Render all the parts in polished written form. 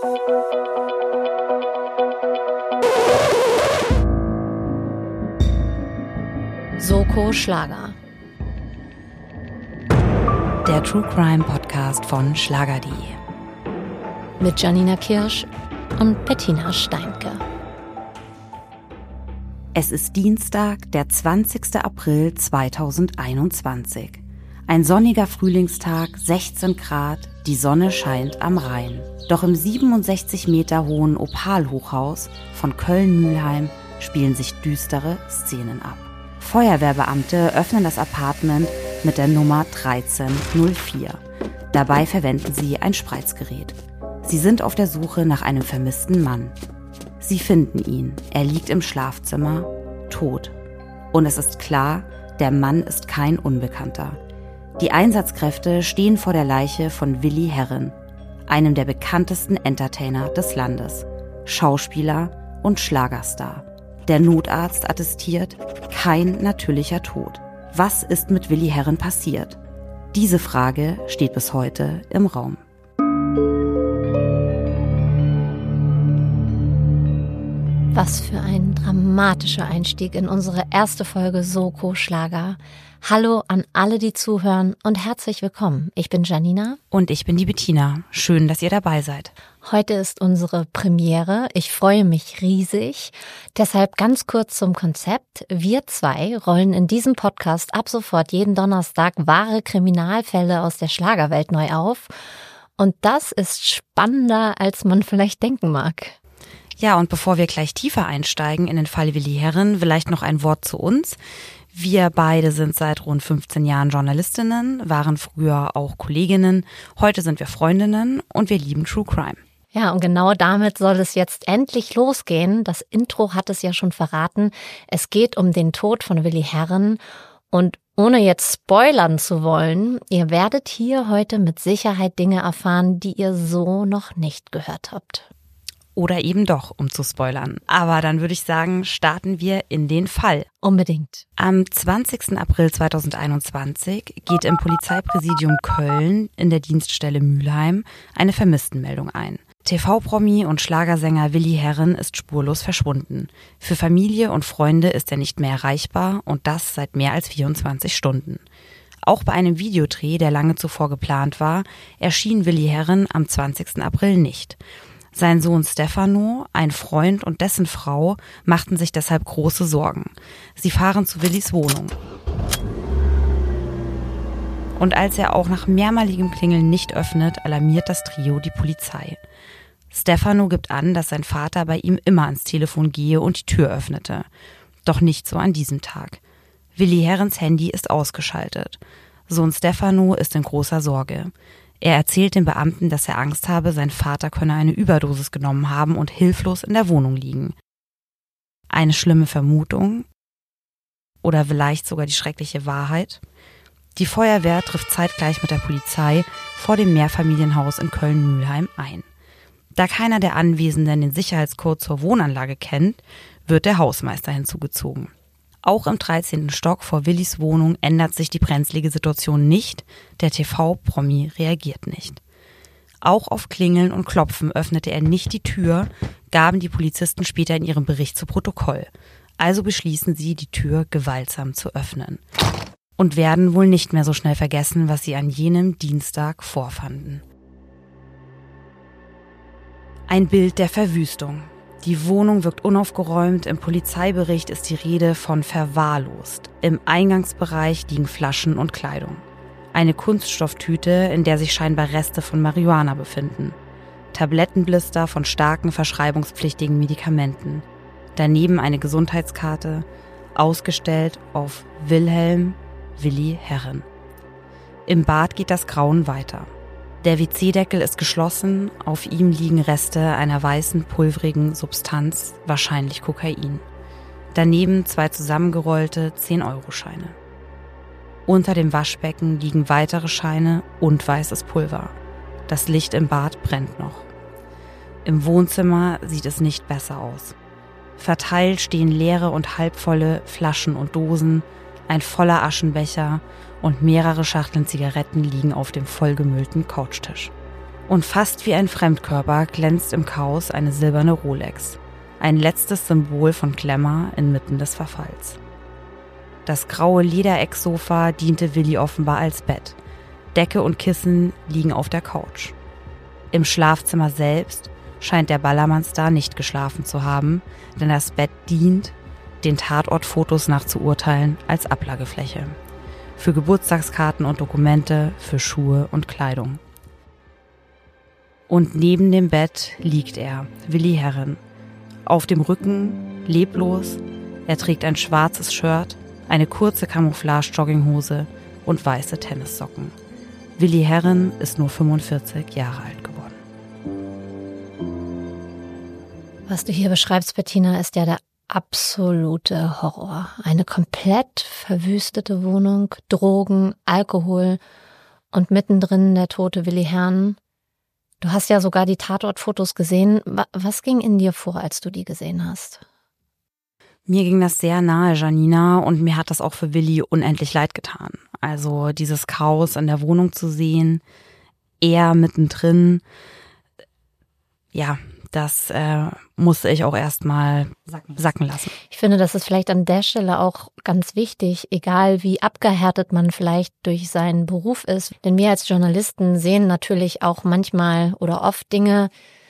Soko Schlager. Der True Crime Podcast von schlager.de. Mit Janina Kirsch und Bettina Steinke. Es ist Dienstag, der 20. April 2021. Ein sonniger Frühlingstag, 16 Grad, die Sonne scheint am Rhein. Doch im 67 Meter hohen Opal-Hochhaus von Köln-Mülheim spielen sich düstere Szenen ab. Feuerwehrbeamte öffnen das Apartment mit der Nummer 1304. Dabei verwenden sie ein Spreizgerät. Sie sind auf der Suche nach einem vermissten Mann. Sie finden ihn. Er liegt im Schlafzimmer, tot. Und es ist klar, der Mann ist kein Unbekannter. Die Einsatzkräfte stehen vor der Leiche von Willi Herren, einem der bekanntesten Entertainer des Landes, Schauspieler und Schlagerstar. Der Notarzt attestiert, kein natürlicher Tod. Was ist mit Willi Herren passiert? Diese Frage steht bis heute im Raum. Was für ein dramatischer Einstieg in unsere erste Folge Soko Schlager. Hallo an alle, die zuhören und herzlich willkommen. Ich bin Janina. Und ich bin die Bettina. Schön, dass ihr dabei seid. Heute ist unsere Premiere. Ich freue mich riesig. Deshalb ganz kurz zum Konzept. Wir zwei rollen in diesem Podcast ab sofort jeden Donnerstag wahre Kriminalfälle aus der Schlagerwelt neu auf. Und das ist spannender, als man vielleicht denken mag. Ja, und bevor wir gleich tiefer einsteigen in den Fall Willi Herren, vielleicht noch ein Wort zu uns. Wir beide sind seit rund 15 Jahren Journalistinnen, waren früher auch Kolleginnen, heute sind wir Freundinnen und wir lieben True Crime. Ja, und genau damit soll es jetzt endlich losgehen. Das Intro hat es ja schon verraten. Es geht um den Tod von Willi Herren und ohne jetzt spoilern zu wollen, ihr werdet hier heute mit Sicherheit Dinge erfahren, die ihr so noch nicht gehört habt. Oder eben doch, um zu spoilern. Aber dann würde ich sagen, starten wir in den Fall. Unbedingt. Am 20. April 2021 geht im Polizeipräsidium Köln in der Dienststelle Mülheim eine Vermisstenmeldung ein. TV-Promi und Schlagersänger Willi Herren ist spurlos verschwunden. Für Familie und Freunde ist er nicht mehr erreichbar und das seit mehr als 24 Stunden. Auch bei einem Videodreh, der lange zuvor geplant war, erschien Willi Herren am 20. April nicht. Sein Sohn Stefano, ein Freund und dessen Frau machten sich deshalb große Sorgen. Sie fahren zu Willis Wohnung. Und als er auch nach mehrmaligem Klingeln nicht öffnet, alarmiert das Trio die Polizei. Stefano gibt an, dass sein Vater bei ihm immer ans Telefon gehe und die Tür öffnete. Doch nicht so an diesem Tag. Willi Herrens Handy ist ausgeschaltet. Sohn Stefano ist in großer Sorge. Er erzählt den Beamten, dass er Angst habe, sein Vater könne eine Überdosis genommen haben und hilflos in der Wohnung liegen. Eine schlimme Vermutung? Oder vielleicht sogar die schreckliche Wahrheit? Die Feuerwehr trifft zeitgleich mit der Polizei vor dem Mehrfamilienhaus in Köln-Mülheim ein. Da keiner der Anwesenden den Sicherheitscode zur Wohnanlage kennt, wird der Hausmeister hinzugezogen. Auch im 13. Stock vor Willis Wohnung ändert sich die brenzlige Situation nicht, der TV-Promi reagiert nicht. Auch auf Klingeln und Klopfen öffnete er nicht die Tür, gaben die Polizisten später in ihrem Bericht zu Protokoll. Also beschließen sie, die Tür gewaltsam zu öffnen. Und werden wohl nicht mehr so schnell vergessen, was sie an jenem Dienstag vorfanden. Ein Bild der Verwüstung. Die Wohnung wirkt unaufgeräumt, im Polizeibericht ist die Rede von verwahrlost. Im Eingangsbereich liegen Flaschen und Kleidung. Eine Kunststofftüte, in der sich scheinbar Reste von Marihuana befinden. Tablettenblister von starken verschreibungspflichtigen Medikamenten. Daneben eine Gesundheitskarte, ausgestellt auf Wilhelm Willi Herren. Im Bad geht das Grauen weiter. Der WC-Deckel ist geschlossen, auf ihm liegen Reste einer weißen, pulverigen Substanz, wahrscheinlich Kokain. Daneben 2 zusammengerollte 10-Euro-Scheine. Unter dem Waschbecken liegen weitere Scheine und weißes Pulver. Das Licht im Bad brennt noch. Im Wohnzimmer sieht es nicht besser aus. Verteilt stehen leere und halbvolle Flaschen und Dosen, ein voller Aschenbecher und mehrere Schachteln Zigaretten liegen auf dem vollgemüllten Couchtisch. Und fast wie ein Fremdkörper glänzt im Chaos eine silberne Rolex. Ein letztes Symbol von Glamour inmitten des Verfalls. Das graue Lederecksofa diente Willi offenbar als Bett. Decke und Kissen liegen auf der Couch. Im Schlafzimmer selbst scheint der Ballermann-Star nicht geschlafen zu haben, denn das Bett dient, den Tatortfotos nach zu urteilen, als Ablagefläche. Für Geburtstagskarten und Dokumente, für Schuhe und Kleidung. Und neben dem Bett liegt er, Willi Herren. Auf dem Rücken, leblos, er trägt ein schwarzes Shirt, eine kurze Camouflage-Jogginghose und weiße Tennissocken. Willi Herren ist nur 45 Jahre alt geworden. Was du hier beschreibst, Bettina, ist ja der absolute Horror. Eine komplett verwüstete Wohnung, Drogen, Alkohol und mittendrin der tote Willi Herren. Du hast ja sogar die Tatortfotos gesehen. Was ging in dir vor, als du die gesehen hast? Mir ging das sehr nahe, Janina, und mir hat das auch für Willi unendlich leid getan. Also dieses Chaos in der Wohnung zu sehen, er mittendrin, ja, das musste ich auch erstmal sacken lassen. Ich finde, das ist vielleicht an der Stelle auch ganz wichtig, egal wie abgehärtet man vielleicht durch seinen Beruf ist. Denn wir als Journalisten sehen natürlich auch manchmal oder oft Dinge,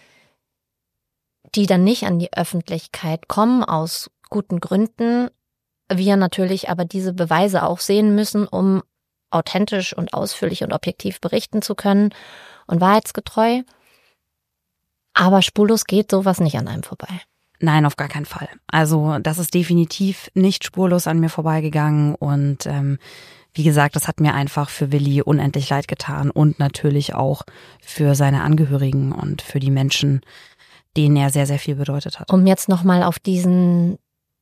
die dann nicht an die Öffentlichkeit kommen, aus guten Gründen. Wir natürlich aber diese Beweise auch sehen müssen, um authentisch und ausführlich und objektiv berichten zu können und wahrheitsgetreu. Aber spurlos geht sowas nicht an einem vorbei. Nein, auf gar keinen Fall. Also das ist definitiv nicht spurlos an mir vorbeigegangen und wie gesagt, das hat mir einfach für Willi unendlich leid getan und natürlich auch für seine Angehörigen und für die Menschen, denen er sehr, sehr viel bedeutet hat. Um jetzt nochmal auf diesen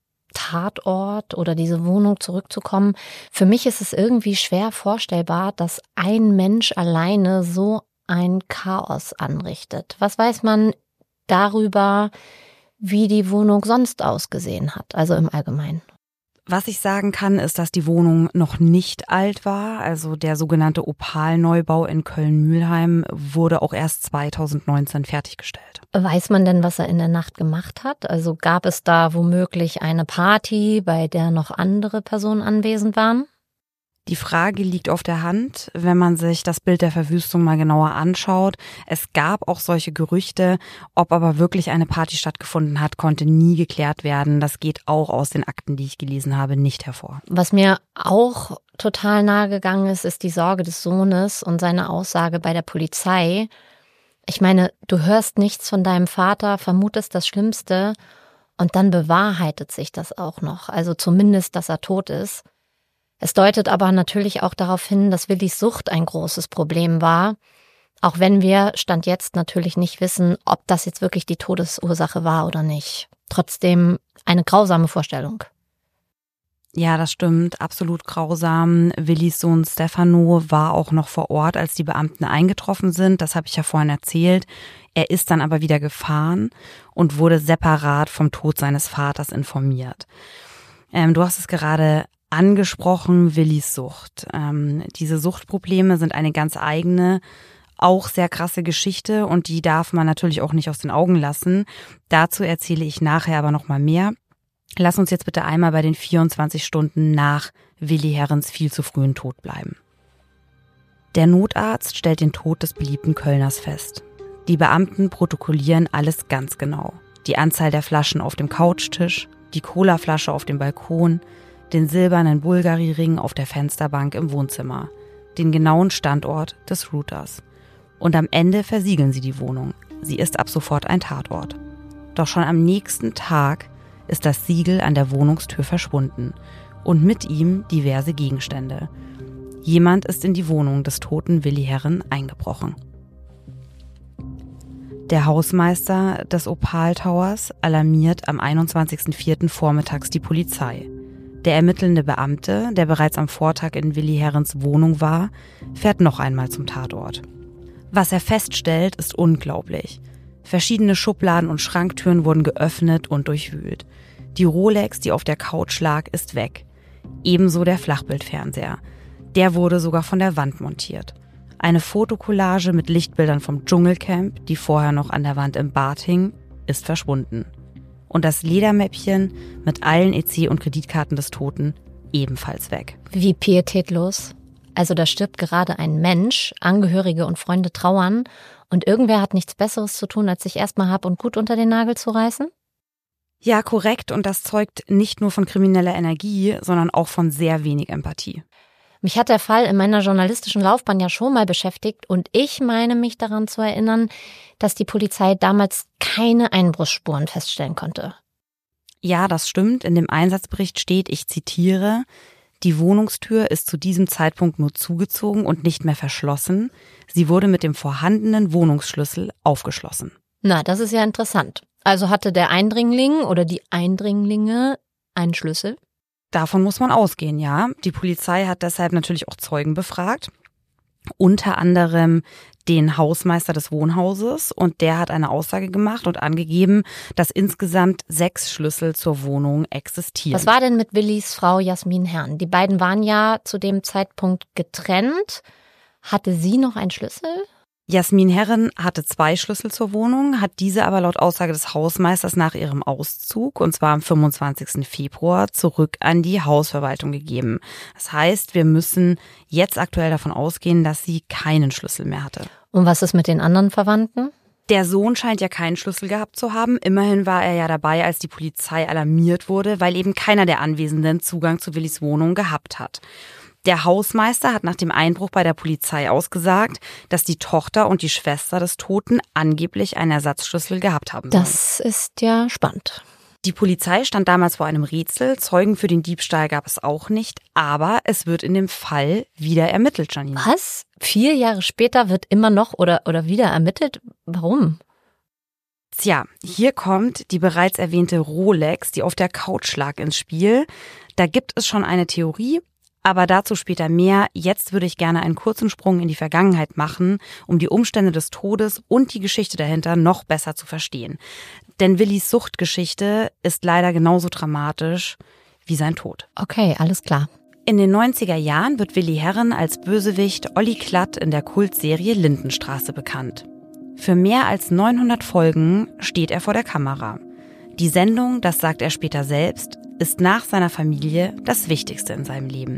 Tatort oder diese Wohnung zurückzukommen, für mich ist es irgendwie schwer vorstellbar, dass ein Mensch alleine so ein Chaos anrichtet. Was weiß man darüber, wie die Wohnung sonst ausgesehen hat, also im Allgemeinen? Was ich sagen kann, ist, dass die Wohnung noch nicht alt war. Also der sogenannte Opal-Neubau in Köln-Mühlheim wurde auch erst 2019 fertiggestellt. Weiß man denn, was er in der Nacht gemacht hat? Also gab es da womöglich eine Party, bei der noch andere Personen anwesend waren? Die Frage liegt auf der Hand, wenn man sich das Bild der Verwüstung mal genauer anschaut. Es gab auch solche Gerüchte, ob aber wirklich eine Party stattgefunden hat, konnte nie geklärt werden. Das geht auch aus den Akten, die ich gelesen habe, nicht hervor. Was mir auch total nahe gegangen ist, ist die Sorge des Sohnes und seine Aussage bei der Polizei. Ich meine, du hörst nichts von deinem Vater, vermutest das Schlimmste und dann bewahrheitet sich das auch noch. Also zumindest, dass er tot ist. Es deutet aber natürlich auch darauf hin, dass Willis Sucht ein großes Problem war, auch wenn wir Stand jetzt natürlich nicht wissen, ob das jetzt wirklich die Todesursache war oder nicht. Trotzdem eine grausame Vorstellung. Ja, das stimmt, absolut grausam. Willis Sohn Stefano war auch noch vor Ort, als die Beamten eingetroffen sind. Das habe ich ja vorhin erzählt. Er ist dann aber wieder gefahren und wurde separat vom Tod seines Vaters informiert. Du hast es gerade angesprochen, Willis Sucht. Diese Suchtprobleme sind eine ganz eigene, auch sehr krasse Geschichte und die darf man natürlich auch nicht aus den Augen lassen. Dazu erzähle ich nachher aber noch mal mehr. Lass uns jetzt bitte einmal bei den 24 Stunden nach Willi Herrens viel zu frühen Tod bleiben. Der Notarzt stellt den Tod des beliebten Kölners fest. Die Beamten protokollieren alles ganz genau. Die Anzahl der Flaschen auf dem Couchtisch, die Colaflasche auf dem Balkon, den silbernen Bulgari-Ring auf der Fensterbank im Wohnzimmer, den genauen Standort des Routers. Und am Ende versiegeln sie die Wohnung. Sie ist ab sofort ein Tatort. Doch schon am nächsten Tag ist das Siegel an der Wohnungstür verschwunden und mit ihm diverse Gegenstände. Jemand ist in die Wohnung des toten Willi Herren eingebrochen. Der Hausmeister des Opal Towers alarmiert am 21.04. vormittags die Polizei. Der ermittelnde Beamte, der bereits am Vortag in Willi Herrens Wohnung war, fährt noch einmal zum Tatort. Was er feststellt, ist unglaublich. Verschiedene Schubladen und Schranktüren wurden geöffnet und durchwühlt. Die Rolex, die auf der Couch lag, ist weg. Ebenso der Flachbildfernseher. Der wurde sogar von der Wand montiert. Eine Fotokollage mit Lichtbildern vom Dschungelcamp, die vorher noch an der Wand im Bad hing, ist verschwunden. Und das Ledermäppchen mit allen EC- und Kreditkarten des Toten ebenfalls weg. Wie pietätlos. Also da stirbt gerade ein Mensch, Angehörige und Freunde trauern und irgendwer hat nichts Besseres zu tun, als sich erstmal Hab und Gut unter den Nagel zu reißen? Ja, korrekt. Und das zeugt nicht nur von krimineller Energie, sondern auch von sehr wenig Empathie. Mich hat der Fall in meiner journalistischen Laufbahn ja schon mal beschäftigt und ich meine mich daran zu erinnern, dass die Polizei damals keine Einbruchsspuren feststellen konnte. Ja, das stimmt. In dem Einsatzbericht steht, ich zitiere, die Wohnungstür ist zu diesem Zeitpunkt nur zugezogen und nicht mehr verschlossen. Sie wurde mit dem vorhandenen Wohnungsschlüssel aufgeschlossen. Na, das ist ja interessant. Also hatte der Eindringling oder die Eindringlinge einen Schlüssel? Davon muss man ausgehen, ja. Die Polizei hat deshalb natürlich auch Zeugen befragt. Unter anderem den Hausmeister des Wohnhauses und der hat eine Aussage gemacht und angegeben, dass insgesamt 6 Schlüssel zur Wohnung existieren. Was war denn mit Willis Frau Jasmin Herrn? Die beiden waren ja zu dem Zeitpunkt getrennt. Hatte sie noch einen Schlüssel? Jasmin Herren hatte 2 Schlüssel zur Wohnung, hat diese aber laut Aussage des Hausmeisters nach ihrem Auszug, und zwar am 25. Februar, zurück an die Hausverwaltung gegeben. Das heißt, wir müssen jetzt aktuell davon ausgehen, dass sie keinen Schlüssel mehr hatte. Und was ist mit den anderen Verwandten? Der Sohn scheint ja keinen Schlüssel gehabt zu haben. Immerhin war er ja dabei, als die Polizei alarmiert wurde, weil eben keiner der Anwesenden Zugang zu Willis Wohnung gehabt hat. Der Hausmeister hat nach dem Einbruch bei der Polizei ausgesagt, dass die Tochter und die Schwester des Toten angeblich einen Ersatzschlüssel gehabt haben sollen. Das ist ja spannend. Die Polizei stand damals vor einem Rätsel. Zeugen für den Diebstahl gab es auch nicht. Aber es wird in dem Fall wieder ermittelt, Janine. Was? 4 Jahre später wird immer noch oder wieder ermittelt? Warum? Tja, hier kommt die bereits erwähnte Rolex, die auf der Couch lag, ins Spiel. Da gibt es schon eine Theorie. Aber dazu später mehr. Jetzt würde ich gerne einen kurzen Sprung in die Vergangenheit machen, um die Umstände des Todes und die Geschichte dahinter noch besser zu verstehen. Denn Willis Suchtgeschichte ist leider genauso dramatisch wie sein Tod. Okay, alles klar. In den 90er Jahren wird Willi Herren als Bösewicht Olli Klatt in der Kultserie Lindenstraße bekannt. Für mehr als 900 Folgen steht er vor der Kamera. Die Sendung, das sagt er später selbst, ist nach seiner Familie das Wichtigste in seinem Leben.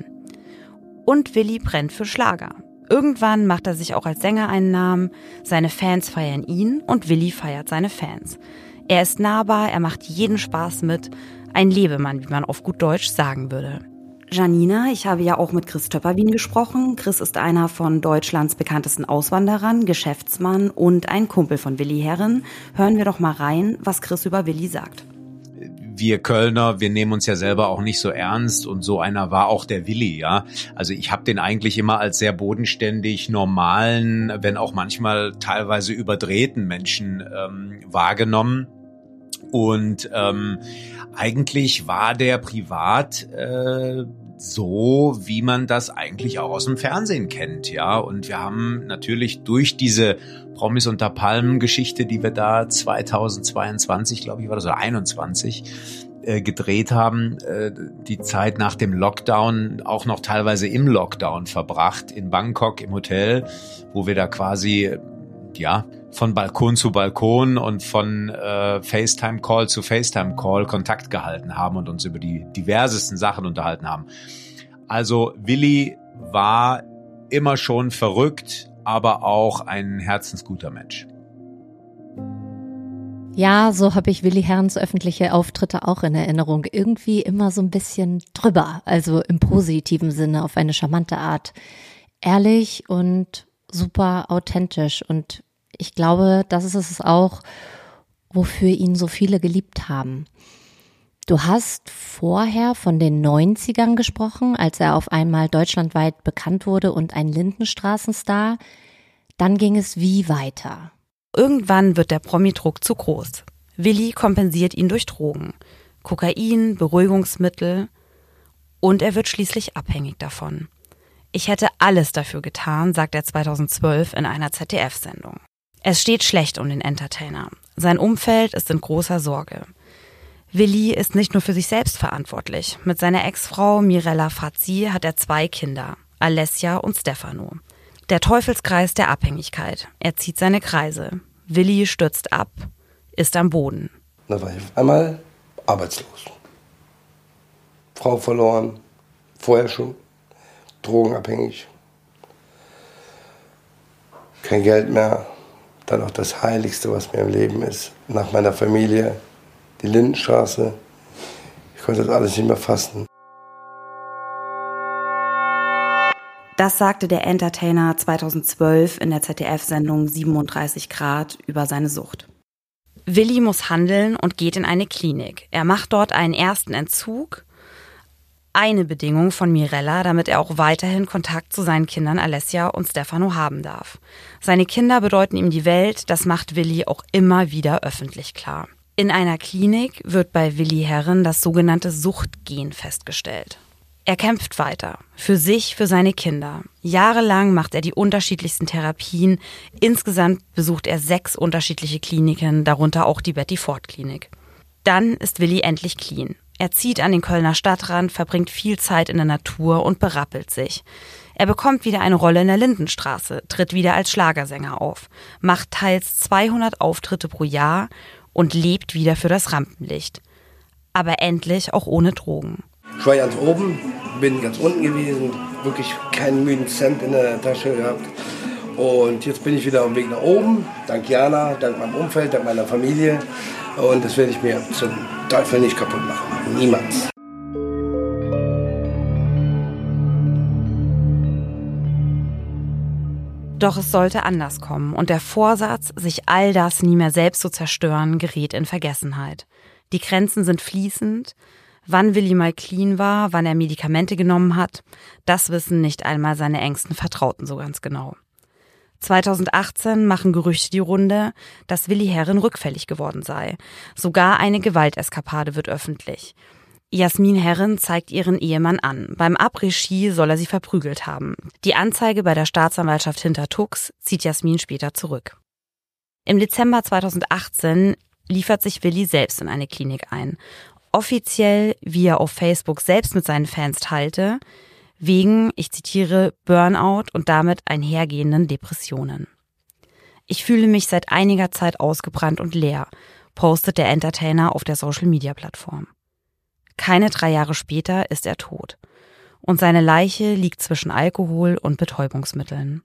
Und Willi brennt für Schlager. Irgendwann macht er sich auch als Sänger einen Namen, seine Fans feiern ihn und Willi feiert seine Fans. Er ist nahbar, er macht jeden Spaß mit, ein Lebemann, wie man auf gut Deutsch sagen würde. Janina, ich habe ja auch mit Chris Töpperwien gesprochen. Chris ist einer von Deutschlands bekanntesten Auswanderern, Geschäftsmann und ein Kumpel von Willi Herren. Hören wir doch mal rein, was Chris über Willi sagt. Wir Kölner, wir nehmen uns ja selber auch nicht so ernst und so einer war auch der Willi, ja. Also ich habe den eigentlich immer als sehr bodenständig, normalen, wenn auch manchmal teilweise überdrehten Menschen wahrgenommen. Und eigentlich war der privat so, wie man das eigentlich auch aus dem Fernsehen kennt, ja. Und wir haben natürlich durch diese Promis unter Palmen Geschichte, die wir da 2022, glaube ich, war das, oder 21, gedreht haben, die Zeit nach dem Lockdown auch noch teilweise im Lockdown verbracht, in Bangkok im Hotel, wo wir da quasi, ja, von Balkon zu Balkon und von FaceTime-Call zu FaceTime-Call Kontakt gehalten haben und uns über die diversesten Sachen unterhalten haben. Also Willi war immer schon verrückt, aber auch ein herzensguter Mensch. Ja, so habe ich Willi Herrens öffentliche Auftritte auch in Erinnerung. Irgendwie immer so ein bisschen drüber, also im positiven Sinne, auf eine charmante Art. Ehrlich und super authentisch, und ich glaube, das ist es auch, wofür ihn so viele geliebt haben. Du hast vorher von den 90ern gesprochen, als er auf einmal deutschlandweit bekannt wurde und ein Lindenstraßenstar. Dann ging es wie weiter? Irgendwann wird der Promi-Druck zu groß. Willi kompensiert ihn durch Drogen, Kokain, Beruhigungsmittel, und er wird schließlich abhängig davon. Ich hätte alles dafür getan, sagt er 2012 in einer ZDF-Sendung. Es steht schlecht um den Entertainer. Sein Umfeld ist in großer Sorge. Willi ist nicht nur für sich selbst verantwortlich. Mit seiner Ex-Frau Mirella Fazzi hat er 2 Kinder, Alessia und Stefano. Der Teufelskreis der Abhängigkeit. Er zieht seine Kreise. Willi stürzt ab, ist am Boden. Da war ich auf einmal arbeitslos. Frau verloren, vorher schon, drogenabhängig. Kein Geld mehr. Dann auch das Heiligste, was mir im Leben ist. Nach meiner Familie, die Lindenstraße. Ich konnte das alles nicht mehr fassen. Das sagte der Entertainer 2012 in der ZDF-Sendung 37 Grad über seine Sucht. Willi muss handeln und geht in eine Klinik. Er macht dort einen ersten Entzug. Eine Bedingung von Mirella, damit er auch weiterhin Kontakt zu seinen Kindern Alessia und Stefano haben darf. Seine Kinder bedeuten ihm die Welt, das macht Willi auch immer wieder öffentlich klar. In einer Klinik wird bei Willi Herren das sogenannte Suchtgen festgestellt. Er kämpft weiter. Für sich, für seine Kinder. Jahrelang macht er die unterschiedlichsten Therapien. Insgesamt besucht er 6 unterschiedliche Kliniken, darunter auch die Betty-Ford-Klinik. Dann ist Willi endlich clean. Er zieht an den Kölner Stadtrand, verbringt viel Zeit in der Natur und berappelt sich. Er bekommt wieder eine Rolle in der Lindenstraße, tritt wieder als Schlagersänger auf, macht teils 200 Auftritte pro Jahr und lebt wieder für das Rampenlicht. Aber endlich auch ohne Drogen. Ich war ganz oben, bin ganz unten gewesen, wirklich keinen müden Cent in der Tasche gehabt. Und jetzt bin ich wieder auf dem Weg nach oben, dank Jana, dank meinem Umfeld, dank meiner Familie. Und das werde ich mir zum Teufel nicht kaputt machen. Niemals. Doch es sollte anders kommen und der Vorsatz, sich all das nie mehr selbst zu zerstören, gerät in Vergessenheit. Die Grenzen sind fließend. Wann Willi mal clean war, wann er Medikamente genommen hat, das wissen nicht einmal seine engsten Vertrauten so ganz genau. 2018 machen Gerüchte die Runde, dass Willi Herren rückfällig geworden sei. Sogar eine Gewalteskapade wird öffentlich. Jasmin Herren zeigt ihren Ehemann an. Beim Après-Ski soll er sie verprügelt haben. Die Anzeige bei der Staatsanwaltschaft Hintertux zieht Jasmin später zurück. Im Dezember 2018 liefert sich Willi selbst in eine Klinik ein. Offiziell, wie er auf Facebook selbst mit seinen Fans teilte, wegen, ich zitiere, Burnout und damit einhergehenden Depressionen. Ich fühle mich seit einiger Zeit ausgebrannt und leer, postet der Entertainer auf der Social-Media-Plattform. Keine 3 Jahre später ist er tot und seine Leiche liegt zwischen Alkohol und Betäubungsmitteln.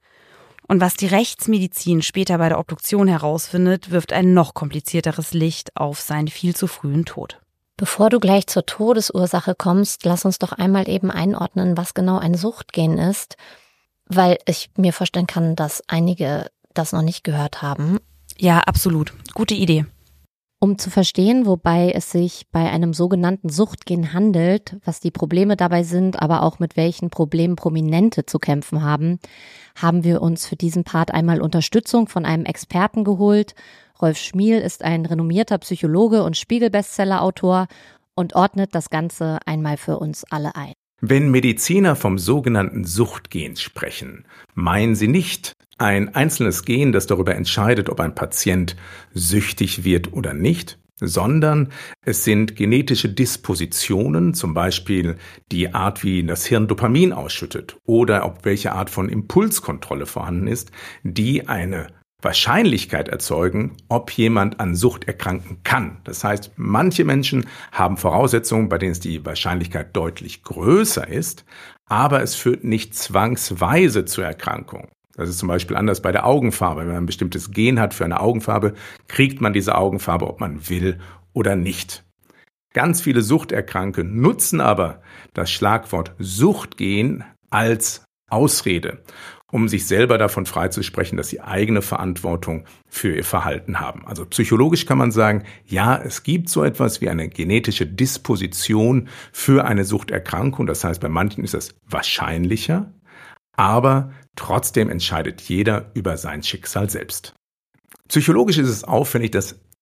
Und was die Rechtsmedizin später bei der Obduktion herausfindet, wirft ein noch komplizierteres Licht auf seinen viel zu frühen Tod. Bevor du gleich zur Todesursache kommst, lass uns doch einmal eben einordnen, was genau ein Suchtgen ist, weil ich mir vorstellen kann, dass einige das noch nicht gehört haben. Ja, absolut. Gute Idee. Um zu verstehen, wobei es sich bei einem sogenannten Suchtgen handelt, was die Probleme dabei sind, aber auch mit welchen Problemen Prominente zu kämpfen haben, haben wir uns für diesen Part einmal Unterstützung von einem Experten geholt. Rolf Schmiel ist ein renommierter Psychologe und Spiegel-Bestseller-Autor und ordnet das Ganze einmal für uns alle ein. Wenn Mediziner vom sogenannten Suchtgen sprechen, meinen sie nicht ein einzelnes Gen, das darüber entscheidet, ob ein Patient süchtig wird oder nicht, sondern es sind genetische Dispositionen, zum Beispiel die Art, wie das Hirn Dopamin ausschüttet oder ob welche Art von Impulskontrolle vorhanden ist, die eine Wahrscheinlichkeit erzeugen, ob jemand an Sucht erkranken kann. Das heißt, manche Menschen haben Voraussetzungen, bei denen es die Wahrscheinlichkeit deutlich größer ist, aber es führt nicht zwangsweise zur Erkrankung. Das ist zum Beispiel anders bei der Augenfarbe. Wenn man ein bestimmtes Gen hat für eine Augenfarbe, kriegt man diese Augenfarbe, ob man will oder nicht. Ganz viele Suchterkrankte nutzen aber das Schlagwort Suchtgen als Ausrede, um sich selber davon freizusprechen, dass sie eigene Verantwortung für ihr Verhalten haben. Also psychologisch kann man sagen, ja, es gibt so etwas wie eine genetische Disposition für eine Suchterkrankung. Das heißt, bei manchen ist das wahrscheinlicher, aber trotzdem entscheidet jeder über sein Schicksal selbst. Psychologisch ist es auffällig, dass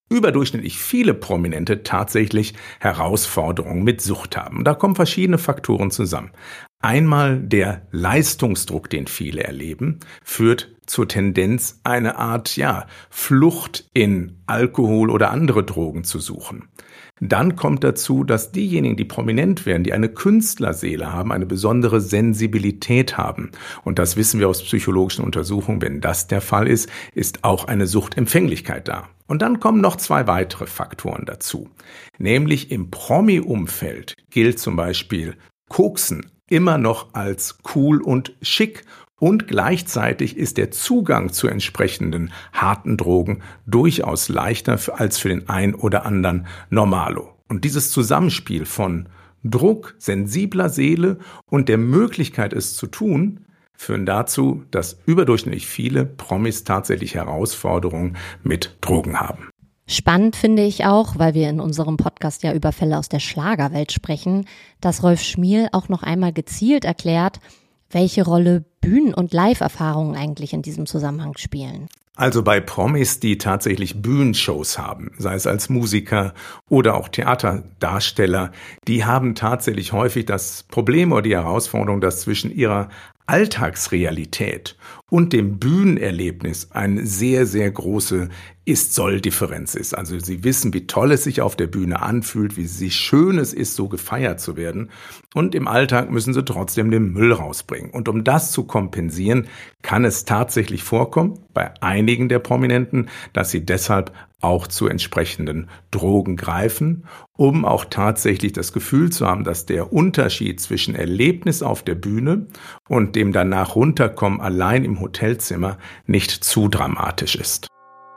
überdurchschnittlich viele Prominente tatsächlich Herausforderungen mit Sucht haben. Da kommen verschiedene Faktoren zusammen. Einmal der Leistungsdruck, den viele erleben, führt zur Tendenz, eine Art, Flucht in Alkohol oder andere Drogen zu suchen. Dann kommt dazu, dass diejenigen, die prominent werden, die eine Künstlerseele haben, eine besondere Sensibilität haben. Und das wissen wir aus psychologischen Untersuchungen. Wenn das der Fall ist, ist auch eine Suchtempfänglichkeit da. Und dann kommen noch 2 weitere Faktoren dazu. Nämlich im Promi-Umfeld gilt zum Beispiel Koksen immer noch als cool und schick. Und gleichzeitig ist der Zugang zu entsprechenden harten Drogen durchaus leichter als für den ein oder anderen Normalo. Und dieses Zusammenspiel von Druck, sensibler Seele und der Möglichkeit, es zu tun, führen dazu, dass überdurchschnittlich viele Promis tatsächlich Herausforderungen mit Drogen haben. Spannend finde ich auch, weil wir in unserem Podcast ja über Fälle aus der Schlagerwelt sprechen, dass Rolf Schmiel auch noch einmal gezielt erklärt, welche Rolle Bühnen- und Live-Erfahrungen eigentlich in diesem Zusammenhang spielen. Also bei Promis, die tatsächlich Bühnenshows haben, sei es als Musiker oder auch Theaterdarsteller, die haben tatsächlich häufig das Problem oder die Herausforderung, dass zwischen ihrer Alltagsrealität und dem Bühnenerlebnis eine sehr, sehr große Ist-Soll-Differenz ist. Also sie wissen, wie toll es sich auf der Bühne anfühlt, wie schön es ist, so gefeiert zu werden. Und im Alltag müssen sie trotzdem den Müll rausbringen. Und um das zu kompensieren, kann es tatsächlich vorkommen, bei einigen der Prominenten, dass sie deshalb auch zu entsprechenden Drogen greifen, um auch tatsächlich das Gefühl zu haben, dass der Unterschied zwischen Erlebnis auf der Bühne und dem danach runterkommen allein im Hotelzimmer nicht zu dramatisch ist.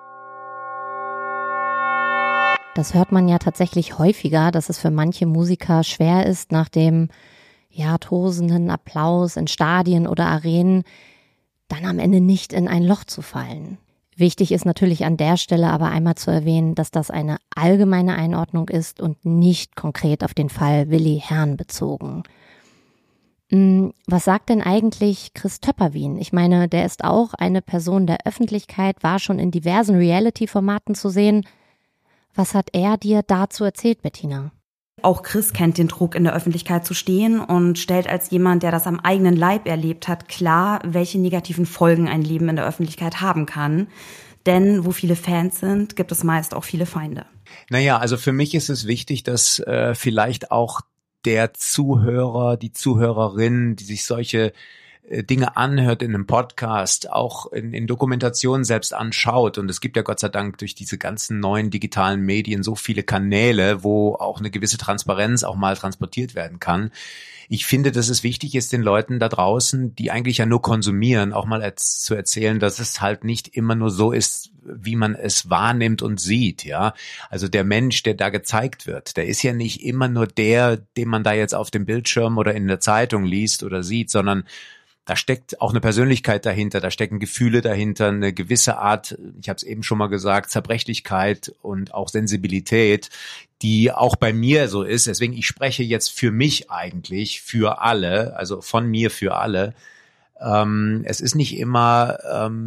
Das hört man ja tatsächlich häufiger, dass es für manche Musiker schwer ist, nach dem tosenden Applaus in Stadien oder Arenen dann am Ende nicht in ein Loch zu fallen. Wichtig ist natürlich an der Stelle aber einmal zu erwähnen, dass das eine allgemeine Einordnung ist und nicht konkret auf den Fall Willi Herrn bezogen. Was sagt denn eigentlich Chris Töpperwien? Ich meine, der ist auch eine Person der Öffentlichkeit, war schon in diversen Reality-Formaten zu sehen. Was hat er dir dazu erzählt, Bettina? Auch Chris kennt den Druck, in der Öffentlichkeit zu stehen und stellt als jemand, der das am eigenen Leib erlebt hat, klar, welche negativen Folgen ein Leben in der Öffentlichkeit haben kann. Denn wo viele Fans sind, gibt es meist auch viele Feinde. Naja, also für mich ist es wichtig, dass vielleicht auch der Zuhörer, die Zuhörerin, die sich solche Dinge anhört in einem Podcast, auch in Dokumentationen selbst anschaut. Und es gibt ja Gott sei Dank durch diese ganzen neuen digitalen Medien so viele Kanäle, wo auch eine gewisse Transparenz auch mal transportiert werden kann. Ich finde, dass es wichtig ist, den Leuten da draußen, die eigentlich ja nur konsumieren, auch mal zu erzählen, dass es halt nicht immer nur so ist, wie man es wahrnimmt und sieht, ja. Also der Mensch, der da gezeigt wird, der ist ja nicht immer nur der, den man da jetzt auf dem Bildschirm oder in der Zeitung liest oder sieht, sondern da steckt auch eine Persönlichkeit dahinter, da stecken Gefühle dahinter, eine gewisse Art, ich habe es eben schon mal gesagt, Zerbrechlichkeit und auch Sensibilität, die auch bei mir so ist. Deswegen, ich spreche jetzt für mich eigentlich, für alle, also von mir für alle. Es ist nicht immer,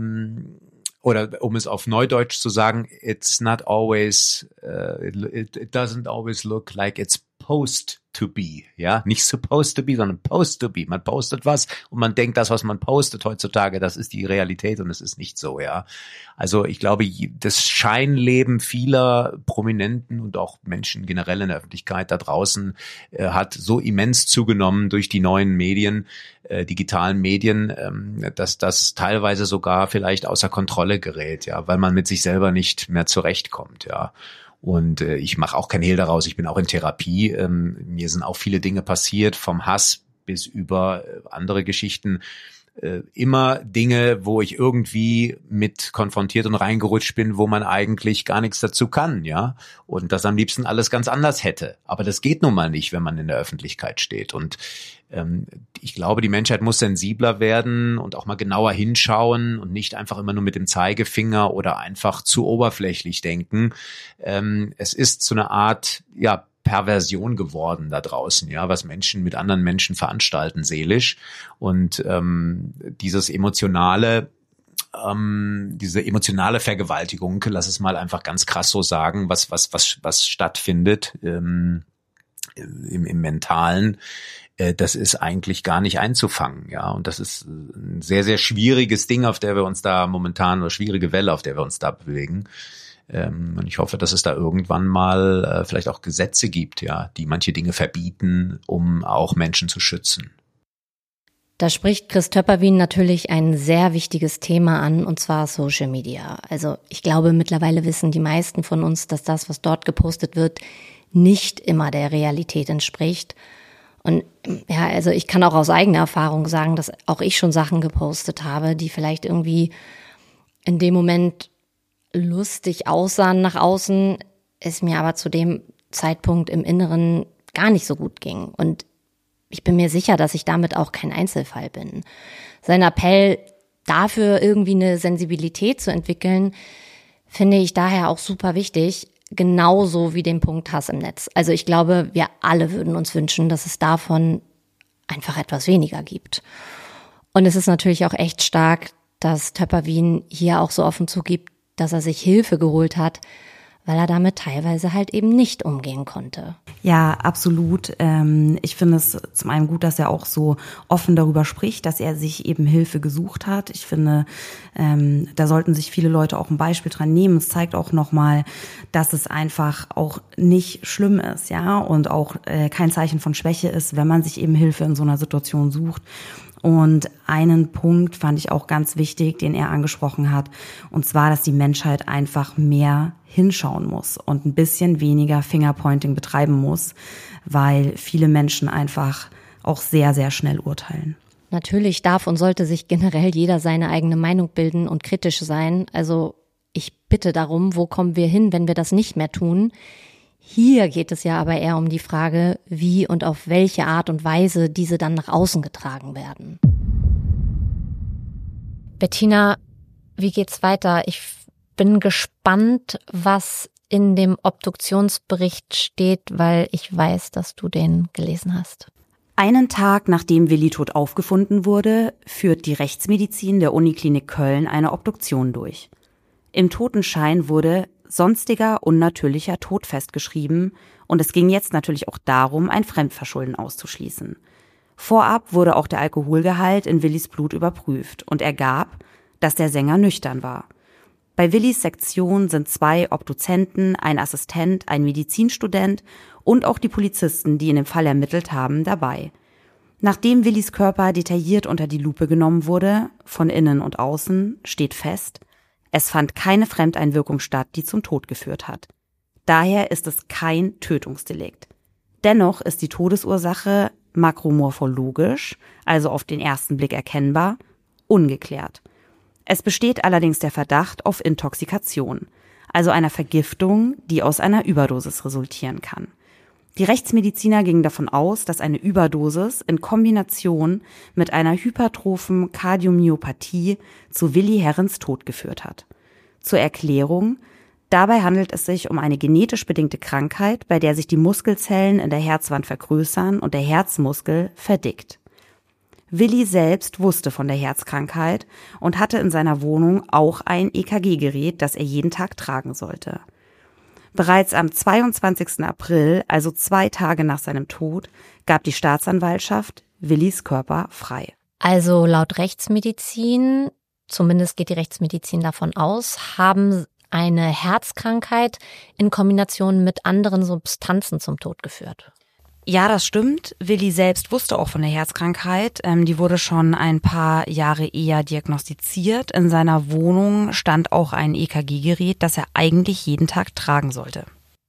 oder um es auf Neudeutsch zu sagen, it's not always, it doesn't always look like it's supposed to be, ja, nicht supposed to be, sondern supposed to be. Man postet was und man denkt, das, was man postet heutzutage, das ist die Realität und es ist nicht so, ja. Also ich glaube, das Scheinleben vieler Prominenten und auch Menschen generell in der Öffentlichkeit da draußen hat so immens zugenommen durch die neuen Medien, digitalen Medien, dass das teilweise sogar vielleicht außer Kontrolle gerät, ja, weil man mit sich selber nicht mehr zurechtkommt, ja. Und ich mache auch kein Hehl daraus, ich bin auch in Therapie. Mir sind auch viele Dinge passiert, vom Hass bis über andere Geschichten. Immer Dinge, wo ich irgendwie mit konfrontiert und reingerutscht bin, wo man eigentlich gar nichts dazu kann, ja. Und das am liebsten alles ganz anders hätte. Aber das geht nun mal nicht, wenn man in der Öffentlichkeit steht. Und ich glaube, die Menschheit muss sensibler werden und auch mal genauer hinschauen und nicht einfach immer nur mit dem Zeigefinger oder einfach zu oberflächlich denken. Es ist so eine Art, ja, Perversion geworden da draußen, ja, was Menschen mit anderen Menschen veranstalten, seelisch. Und dieses Emotionale diese emotionale Vergewaltigung, lass es mal einfach ganz krass so sagen, was stattfindet im Mentalen, das ist eigentlich gar nicht einzufangen, ja. Und das ist ein sehr, sehr schwieriges Ding, auf der wir uns da momentan, oder schwierige Welle, auf der wir uns da bewegen. Und ich hoffe, dass es da irgendwann mal vielleicht auch Gesetze gibt, ja, die manche Dinge verbieten, um auch Menschen zu schützen. Da spricht Chris Töpperwien natürlich ein sehr wichtiges Thema an, und zwar Social Media. Also ich glaube, mittlerweile wissen die meisten von uns, dass das, was dort gepostet wird, nicht immer der Realität entspricht. Und ja, also ich kann auch aus eigener Erfahrung sagen, dass auch ich schon Sachen gepostet habe, die vielleicht irgendwie in dem Moment lustig aussahen nach außen, es mir aber zu dem Zeitpunkt im Inneren gar nicht so gut ging. Und ich bin mir sicher, dass ich damit auch kein Einzelfall bin. Sein Appell dafür, irgendwie eine Sensibilität zu entwickeln, finde ich daher auch super wichtig, genauso wie den Punkt Hass im Netz. Also ich glaube, wir alle würden uns wünschen, dass es davon einfach etwas weniger gibt. Und es ist natürlich auch echt stark, dass Töpperwien hier auch so offen zugibt, dass er sich Hilfe geholt hat, weil er damit teilweise halt eben nicht umgehen konnte. Ja, absolut. Ich finde es zum einen gut, dass er auch so offen darüber spricht, dass er sich eben Hilfe gesucht hat. Ich finde, da sollten sich viele Leute auch ein Beispiel dran nehmen. Es zeigt auch nochmal, dass es einfach auch nicht schlimm ist, ja, und auch kein Zeichen von Schwäche ist, wenn man sich eben Hilfe in so einer Situation sucht. Und einen Punkt fand ich auch ganz wichtig, den er angesprochen hat, und zwar, dass die Menschheit einfach mehr hinschauen muss und ein bisschen weniger Fingerpointing betreiben muss, weil viele Menschen einfach auch sehr, sehr schnell urteilen. Natürlich darf und sollte sich generell jeder seine eigene Meinung bilden und kritisch sein. Also ich bitte darum, wo kommen wir hin, wenn wir das nicht mehr tun? Hier geht es ja aber eher um die Frage, wie und auf welche Art und Weise diese dann nach außen getragen werden. Bettina, wie geht's weiter? Ich bin gespannt, was in dem Obduktionsbericht steht, weil ich weiß, dass du den gelesen hast. Einen Tag nachdem Willi tot aufgefunden wurde, führt die Rechtsmedizin der Uniklinik Köln eine Obduktion durch. Im Totenschein wurde sonstiger unnatürlicher Tod festgeschrieben und es ging jetzt natürlich auch darum, ein Fremdverschulden auszuschließen. Vorab wurde auch der Alkoholgehalt in Willis Blut überprüft und ergab, dass der Sänger nüchtern war. Bei Willis Sektion sind 2 Obduzenten, ein Assistent, ein Medizinstudent und auch die Polizisten, die in dem Fall ermittelt haben, dabei. Nachdem Willis Körper detailliert unter die Lupe genommen wurde, von innen und außen, steht fest, es fand keine Fremdeinwirkung statt, die zum Tod geführt hat. Daher ist es kein Tötungsdelikt. Dennoch ist die Todesursache makromorphologisch, also auf den ersten Blick erkennbar, ungeklärt. Es besteht allerdings der Verdacht auf Intoxikation, also einer Vergiftung, die aus einer Überdosis resultieren kann. Die Rechtsmediziner gingen davon aus, dass eine Überdosis in Kombination mit einer hypertrophen Kardiomyopathie zu Willi Herrens Tod geführt hat. Zur Erklärung: Dabei handelt es sich um eine genetisch bedingte Krankheit, bei der sich die Muskelzellen in der Herzwand vergrößern und der Herzmuskel verdickt. Willi selbst wusste von der Herzkrankheit und hatte in seiner Wohnung auch ein EKG-Gerät, das er jeden Tag tragen sollte. Bereits am 22. April, also 2 Tage nach seinem Tod, gab die Staatsanwaltschaft Willis Körper frei. Also laut Rechtsmedizin, zumindest geht die Rechtsmedizin davon aus, haben eine Herzkrankheit in Kombination mit anderen Substanzen zum Tod geführt. Ja, das stimmt. Willi selbst wusste auch von der Herzkrankheit. Die wurde schon ein paar Jahre eher diagnostiziert. In seiner Wohnung stand auch ein EKG-Gerät, das er eigentlich jeden Tag tragen sollte.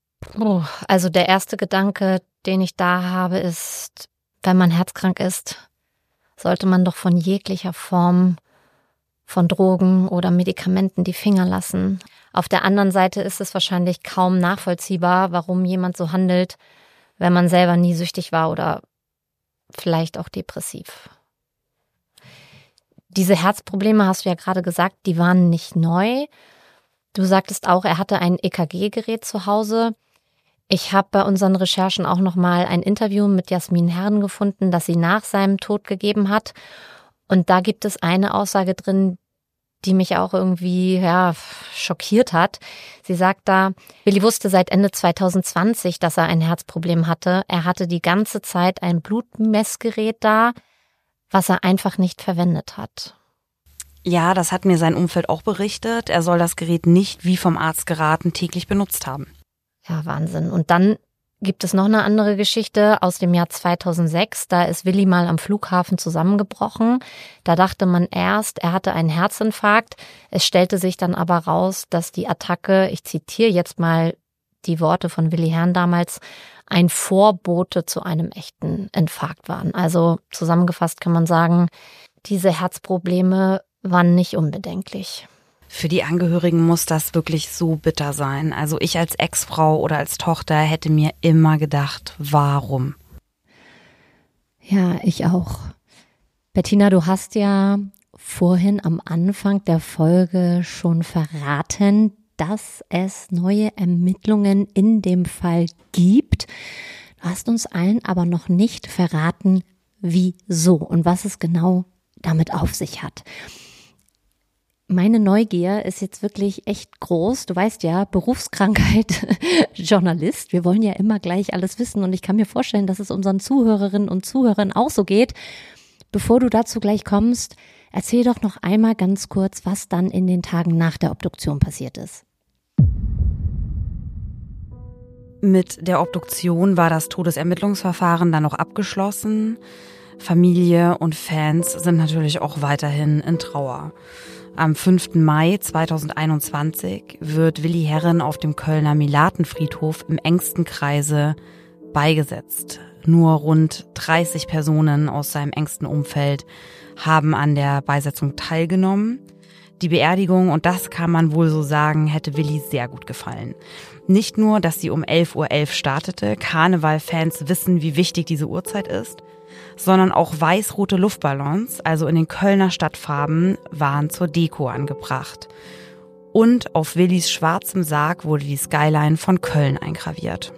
Also der erste Gedanke, den ich da habe, ist, wenn man herzkrank ist, sollte man doch von jeglicher Form von Drogen oder Medikamenten die Finger lassen. Auf der anderen Seite ist es wahrscheinlich kaum nachvollziehbar, warum jemand so handelt, wenn man selber nie süchtig war oder vielleicht auch depressiv. Diese Herzprobleme, hast du ja gerade gesagt, die waren nicht neu. Du sagtest auch, er hatte ein EKG-Gerät zu Hause. Ich habe bei unseren Recherchen auch nochmal ein Interview mit Jasmin Herren gefunden, das sie nach seinem Tod gegeben hat. Und da gibt es eine Aussage drin, die mich auch irgendwie schockiert hat. Sie sagt da, Willi wusste seit Ende 2020, dass er ein Herzproblem hatte. Er hatte die ganze Zeit ein Blutmessgerät da, was er einfach nicht verwendet hat. Ja, das hat mir sein Umfeld auch berichtet. Er soll das Gerät nicht, wie vom Arzt geraten, täglich benutzt haben. Ja, Wahnsinn. Und dann gibt es noch eine andere Geschichte aus dem Jahr 2006. Da ist Willi mal am Flughafen zusammengebrochen. Da dachte man erst, er hatte einen Herzinfarkt. Es stellte sich dann aber raus, dass die Attacke, ich zitiere jetzt mal die Worte von Willi Herren damals, ein Vorbote zu einem echten Infarkt waren. Also zusammengefasst kann man sagen, diese Herzprobleme waren nicht unbedenklich. Für die Angehörigen muss das wirklich so bitter sein. Also ich als Ex-Frau oder als Tochter hätte mir immer gedacht, warum? Ja, ich auch. Bettina, du hast ja vorhin am Anfang der Folge schon verraten, dass es neue Ermittlungen in dem Fall gibt. Du hast uns allen aber noch nicht verraten, wieso und was es genau damit auf sich hat. Meine Neugier ist jetzt wirklich echt groß. Du weißt ja, Berufskrankheit, Journalist. Wir wollen ja immer gleich alles wissen und ich kann mir vorstellen, dass es unseren Zuhörerinnen und Zuhörern auch so geht. Bevor du dazu gleich kommst, erzähl doch noch einmal ganz kurz, was dann in den Tagen nach der Obduktion passiert ist. Mit der Obduktion war das Todesermittlungsverfahren dann noch abgeschlossen. Familie und Fans sind natürlich auch weiterhin in Trauer. Am 5. Mai 2021 wird Willi Herren auf dem Kölner Melatenfriedhof im engsten Kreise beigesetzt. Nur rund 30 Personen aus seinem engsten Umfeld haben an der Beisetzung teilgenommen. Die Beerdigung, und das kann man wohl so sagen, hätte Willi sehr gut gefallen. Nicht nur, dass sie um 11:11 Uhr startete, Karneval-Fans wissen, wie wichtig diese Uhrzeit ist, sondern auch weiß-rote Luftballons, also in den Kölner Stadtfarben, waren zur Deko angebracht. Und auf Willis schwarzem Sarg wurde die Skyline von Köln eingraviert.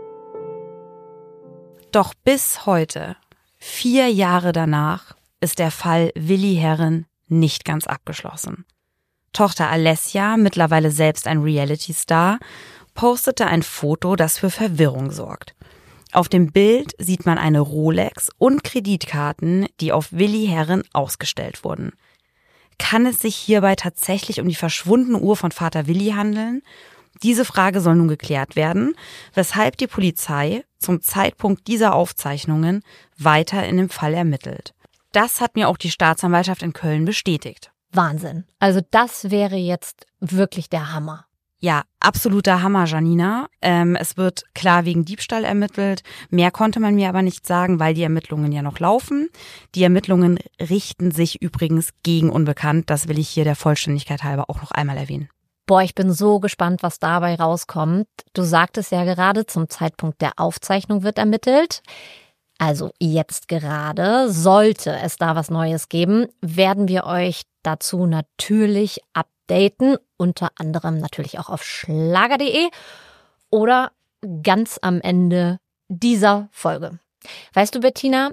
Doch bis heute, 4 Jahre danach, ist der Fall Willi Herren nicht ganz abgeschlossen. Tochter Alessia, mittlerweile selbst ein Reality-Star, postete ein Foto, das für Verwirrung sorgt. Auf dem Bild sieht man eine Rolex und Kreditkarten, die auf Willi Herren ausgestellt wurden. Kann es sich hierbei tatsächlich um die verschwundene Uhr von Vater Willi handeln? Diese Frage soll nun geklärt werden, weshalb die Polizei zum Zeitpunkt dieser Aufzeichnungen weiter in dem Fall ermittelt. Das hat mir auch die Staatsanwaltschaft in Köln bestätigt. Wahnsinn. Also das wäre jetzt wirklich der Hammer. Ja, absoluter Hammer, Janina. Es wird klar wegen Diebstahl ermittelt. Mehr konnte man mir aber nicht sagen, weil die Ermittlungen ja noch laufen. Die Ermittlungen richten sich übrigens gegen Unbekannt. Das will ich hier der Vollständigkeit halber auch noch einmal erwähnen. Boah, ich bin so gespannt, was dabei rauskommt. Du sagtest ja gerade, zum Zeitpunkt der Aufzeichnung wird ermittelt. Also jetzt gerade, sollte es da was Neues geben, werden wir euch dazu natürlich updaten, unter anderem natürlich auch auf schlager.de oder ganz am Ende dieser Folge. Weißt du, Bettina,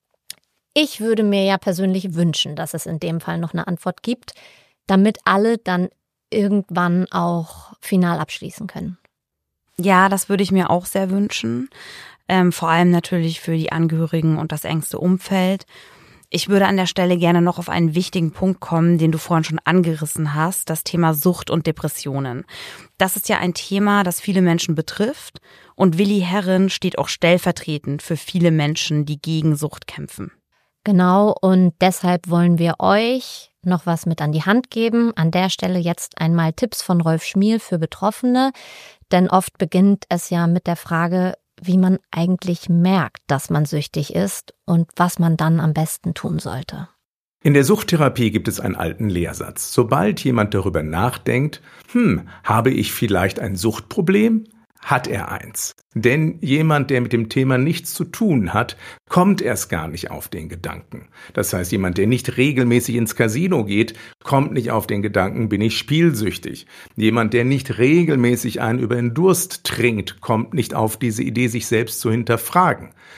ich würde mir ja persönlich wünschen, dass es in dem Fall noch eine Antwort gibt, damit alle dann irgendwann auch final abschließen können. Ja, das würde ich mir auch sehr wünschen. Vor allem natürlich für die Angehörigen und das engste Umfeld. Ich würde an der Stelle gerne noch auf einen wichtigen Punkt kommen, den du vorhin schon angerissen hast, das Thema Sucht und Depressionen. Das ist ja ein Thema, das viele Menschen betrifft und Willi Herren steht auch stellvertretend für viele Menschen, die gegen Sucht kämpfen. Genau, und deshalb wollen wir euch noch was mit an die Hand geben. An der Stelle jetzt einmal Tipps von Rolf Schmiel für Betroffene, denn oft beginnt es ja mit der Frage, wie man eigentlich merkt, dass man süchtig ist und was man dann am besten tun sollte. In der Suchttherapie gibt es einen alten Lehrsatz. Sobald jemand darüber nachdenkt, habe ich vielleicht ein Suchtproblem, hat er eins. Denn jemand, der mit dem Thema nichts zu tun hat, kommt erst gar nicht auf den Gedanken. Das heißt, jemand, der nicht regelmäßig ins Casino geht, kommt nicht auf den Gedanken, bin ich spielsüchtig. Jemand, der nicht regelmäßig einen über den Durst trinkt, kommt nicht auf diese Idee, sich selbst zu hinterfragen.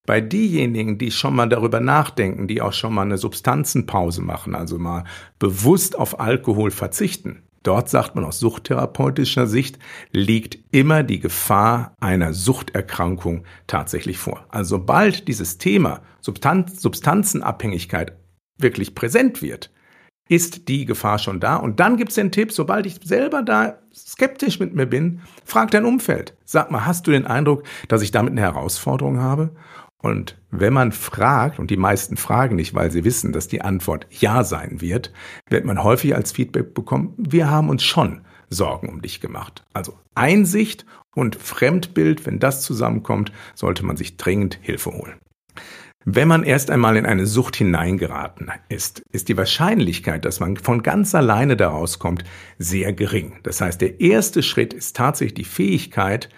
Bei diejenigen, die schon mal darüber nachdenken, die auch schon mal eine Substanzenpause machen, also mal bewusst auf Alkohol verzichten, dort sagt man aus suchttherapeutischer Sicht, liegt immer die Gefahr einer Suchterkrankung tatsächlich vor. Also sobald dieses Thema Substanzenabhängigkeit wirklich präsent wird, ist die Gefahr schon da. Und dann gibt es den Tipp, sobald ich selber da skeptisch mit mir bin, frag dein Umfeld. Sag mal, hast du den Eindruck, dass ich damit eine Herausforderung habe? Und wenn man fragt, und die meisten fragen nicht, weil sie wissen, dass die Antwort ja sein wird man häufig als Feedback bekommen, wir haben uns schon Sorgen um dich gemacht. Also Einsicht und Fremdbild, wenn das zusammenkommt, sollte man sich dringend Hilfe holen. Wenn man erst einmal in eine Sucht hineingeraten ist die Wahrscheinlichkeit, dass man von ganz alleine da rauskommt, sehr gering. Das heißt, der erste Schritt ist tatsächlich die Fähigkeit,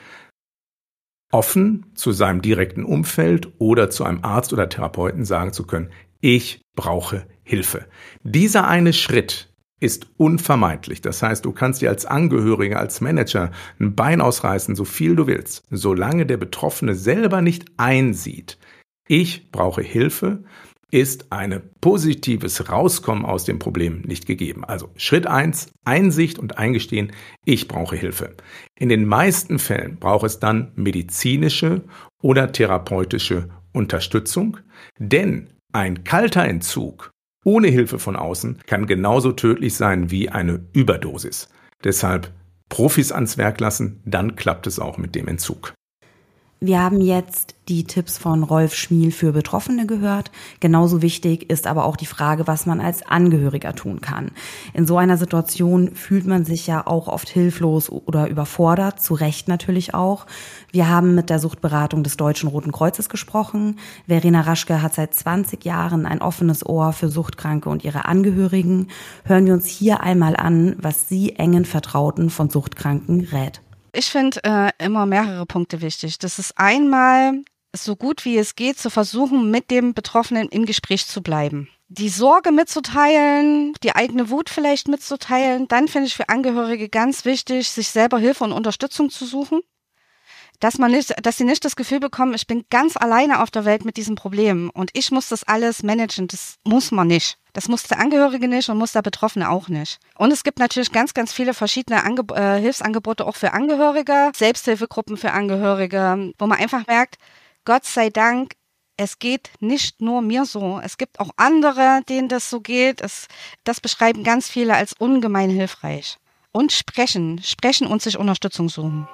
offen zu seinem direkten Umfeld oder zu einem Arzt oder Therapeuten sagen zu können, ich brauche Hilfe. Dieser eine Schritt ist unvermeidlich. Das heißt, du kannst dir als Angehöriger, als Manager ein Bein ausreißen, so viel du willst. Solange der Betroffene selber nicht einsieht, ich brauche Hilfe, ist ein positives Rauskommen aus dem Problem nicht gegeben. Also Schritt 1, Einsicht und Eingestehen, ich brauche Hilfe. In den meisten Fällen braucht es dann medizinische oder therapeutische Unterstützung, denn ein kalter Entzug ohne Hilfe von außen kann genauso tödlich sein wie eine Überdosis. Deshalb Profis ans Werk lassen, dann klappt es auch mit dem Entzug. Wir haben jetzt die Tipps von Rolf Schmiel für Betroffene gehört. Genauso wichtig ist aber auch die Frage, was man als Angehöriger tun kann. In so einer Situation fühlt man sich ja auch oft hilflos oder überfordert, zu Recht natürlich auch. Wir haben mit der Suchtberatung des Deutschen Roten Kreuzes gesprochen. Verena Raschke hat seit 20 Jahren ein offenes Ohr für Suchtkranke und ihre Angehörigen. Hören wir uns hier einmal an, was sie engen Vertrauten von Suchtkranken rät. Ich finde immer mehrere Punkte wichtig. Das ist einmal, so gut wie es geht, zu versuchen, mit dem Betroffenen im Gespräch zu bleiben. Die Sorge mitzuteilen, die eigene Wut vielleicht mitzuteilen. Dann finde ich für Angehörige ganz wichtig, sich selber Hilfe und Unterstützung zu suchen. Dass sie nicht das Gefühl bekommen, ich bin ganz alleine auf der Welt mit diesem Problem und ich muss das alles managen. Das muss man nicht. Das muss der Angehörige nicht und muss der Betroffene auch nicht. Und es gibt natürlich ganz, ganz viele verschiedene Hilfsangebote auch für Angehörige, Selbsthilfegruppen für Angehörige, wo man einfach merkt, Gott sei Dank, es geht nicht nur mir so. Es gibt auch andere, denen das so geht. Das beschreiben ganz viele als ungemein hilfreich. Und sprechen und sich Unterstützung suchen.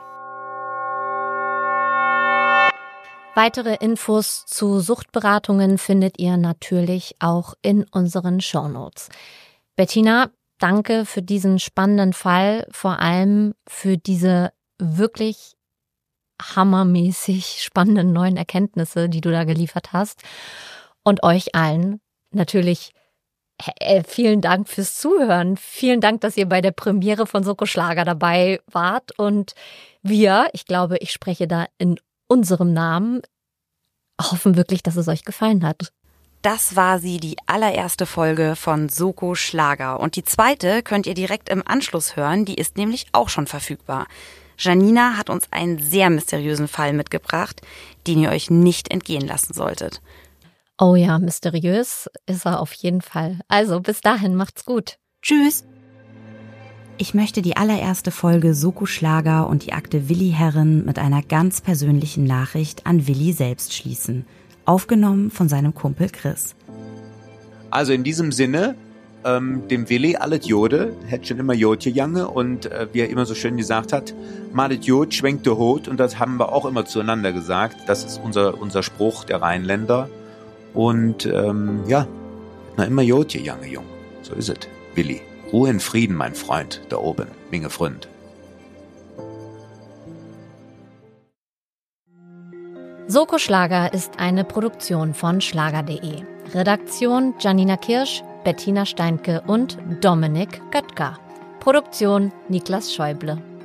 Weitere Infos zu Suchtberatungen findet ihr natürlich auch in unseren Shownotes. Bettina, danke für diesen spannenden Fall, vor allem für diese wirklich hammermäßig spannenden neuen Erkenntnisse, die du da geliefert hast. Und euch allen natürlich vielen Dank fürs Zuhören. Vielen Dank, dass ihr bei der Premiere von Soko Schlager dabei wart. Und ich glaube, ich spreche da in unserem Namen, hoffen wirklich, dass es euch gefallen hat. Das war die allererste Folge von Soko Schlager. Und die zweite könnt ihr direkt im Anschluss hören, die ist nämlich auch schon verfügbar. Janina hat uns einen sehr mysteriösen Fall mitgebracht, den ihr euch nicht entgehen lassen solltet. Oh ja, mysteriös ist er auf jeden Fall. Also bis dahin, macht's gut. Tschüss. Ich möchte die allererste Folge Soko Schlager und die Akte Willi Herren mit einer ganz persönlichen Nachricht an Willi selbst schließen. Aufgenommen von seinem Kumpel Chris. Also in diesem Sinne, dem Willi alles Jode, hätte schon immer Jodje Jange und wie er immer so schön gesagt hat, malet Jod, schwenkt der Hut, und das haben wir auch immer zueinander gesagt. Das ist unser Spruch der Rheinländer. Und na immer Jodje Jange, Jung. So ist es, Willi. Ruhe in Frieden, mein Freund, da oben, Minge Freund. Soko Schlager ist eine Produktion von schlager.de. Redaktion Janina Kirsch, Bettina Steinke und Dominik Göttger. Produktion Niklas Schäuble.